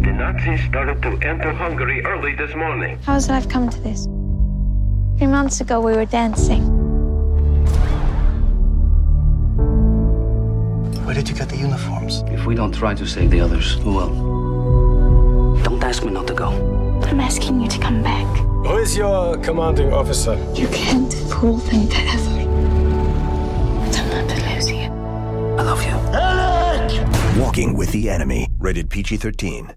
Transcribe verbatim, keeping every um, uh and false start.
The Nazis started to enter Hungary early this morning. How has life come to this? Three months ago, we were dancing. Where did you get the uniforms? If we don't try to save the others, who will? Don't ask me not to go. I'm asking you to come back. Who is your commanding officer? You can't fool them forever. I don't want to lose you. I love you. Alec! Walking with the Enemy. Rated P G thirteen.